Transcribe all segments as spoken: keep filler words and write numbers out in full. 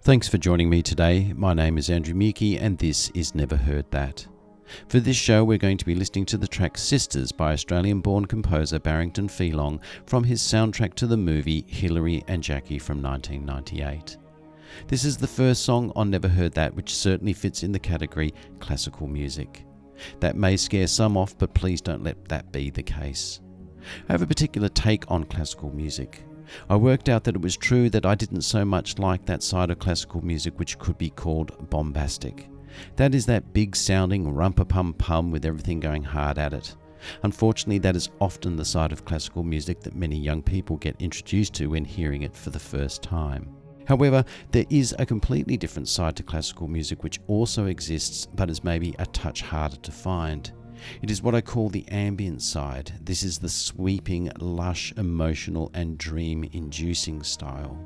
Thanks for joining me today. My name is Andrew Muki and this is Never Heard That. For this show we're going to be listening to the track Sisters by Australian-born composer Barrington Pheelong from his soundtrack to the movie Hilary and Jackie from nineteen ninety-eight. This is the first song on Never Heard That which certainly fits in the category classical music. That may scare some off, but please don't let that be the case. I have a particular take on classical music. I worked out that it was true that I didn't so much like that side of classical music which could be called bombastic. That is that big sounding rumpa-pum-pum with everything going hard at it. Unfortunately, that is often the side of classical music that many young people get introduced to when hearing it for the first time. However, there is a completely different side to classical music which also exists but is maybe a touch harder to find. It is what I call the ambient side. This is the sweeping, lush, emotional and dream-inducing style.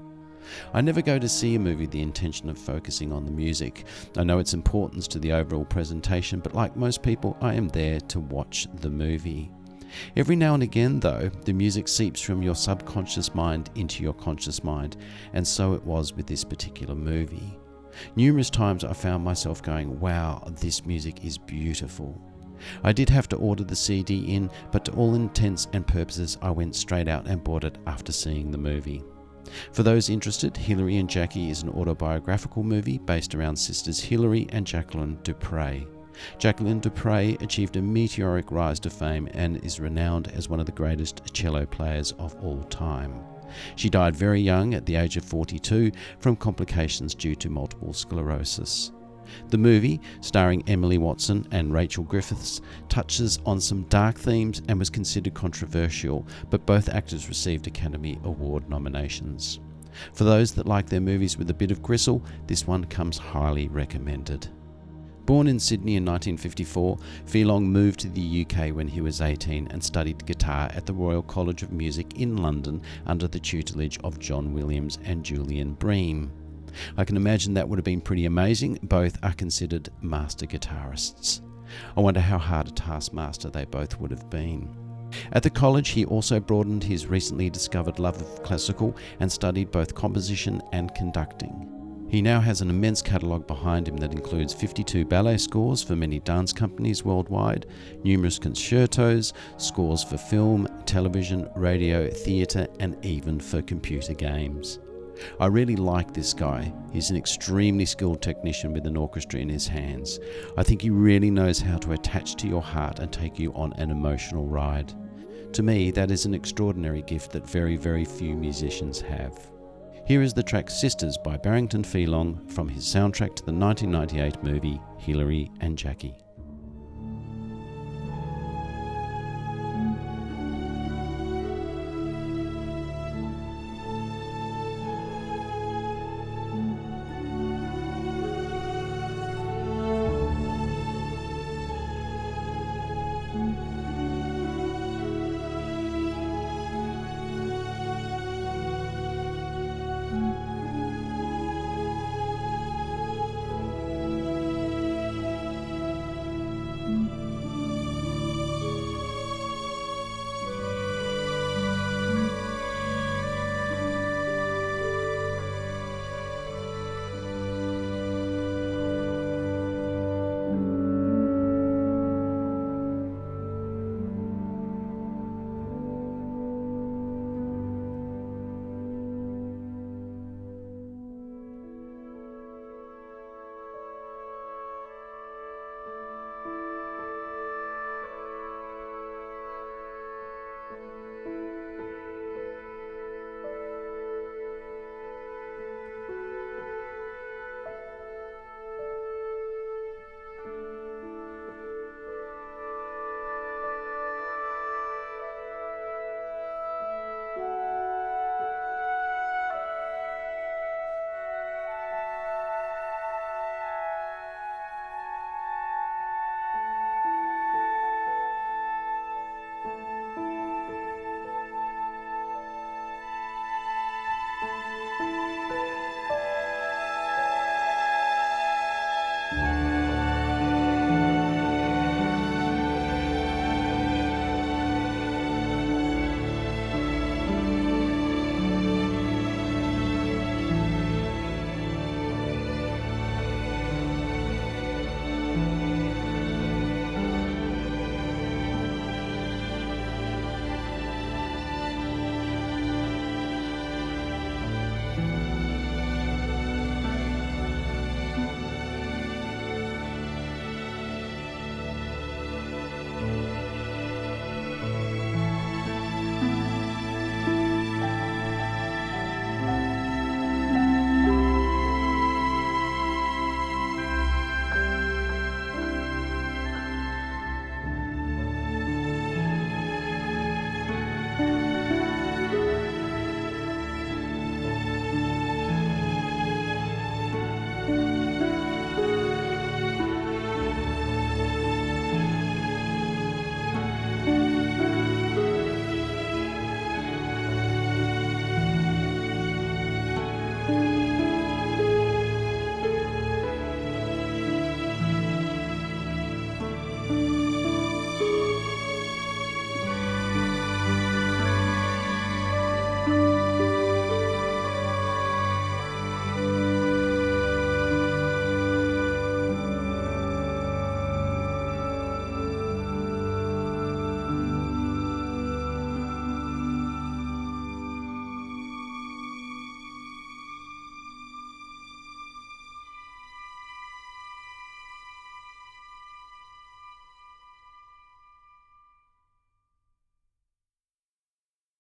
I never go to see a movie with the intention of focusing on the music. I know its importance to the overall presentation, but like most people, I am there to watch the movie. Every now and again, though, the music seeps from your subconscious mind into your conscious mind, and so it was with this particular movie. Numerous times I found myself going, wow, this music is beautiful. I did have to order the C D in, but to all intents and purposes I went straight out and bought it after seeing the movie. For those interested, Hilary and Jackie is an autobiographical movie based around sisters Hilary and Jacqueline du Pré. Jacqueline du Pré achieved a meteoric rise to fame and is renowned as one of the greatest cello players of all time. She died very young at the age of forty-two from complications due to multiple sclerosis. The movie, starring Emily Watson and Rachel Griffiths, touches on some dark themes and was considered controversial, but both actors received Academy Award nominations. For those that like their movies with a bit of gristle, this one comes highly recommended. Born in Sydney in nineteen fifty-four, Pheelong moved to the U K when he was eighteen and studied guitar at the Royal College of Music in London under the tutelage of John Williams and Julian Bream. I can imagine that would have been pretty amazing. Both are considered master guitarists. I wonder how hard a taskmaster they both would have been. At the college, he also broadened his recently discovered love of classical and studied both composition and conducting. He now has an immense catalogue behind him that includes fifty-two ballet scores for many dance companies worldwide, numerous concertos, scores for film, television, radio, theatre, and even for computer games. I really like this guy. He's an extremely skilled technician with an orchestra in his hands. I think he really knows how to attach to your heart and take you on an emotional ride. To me, that is an extraordinary gift that very, very few musicians have. Here is the track Sisters by Barrington Pheelong from his soundtrack to the nineteen ninety-eight movie Hilary and Jackie.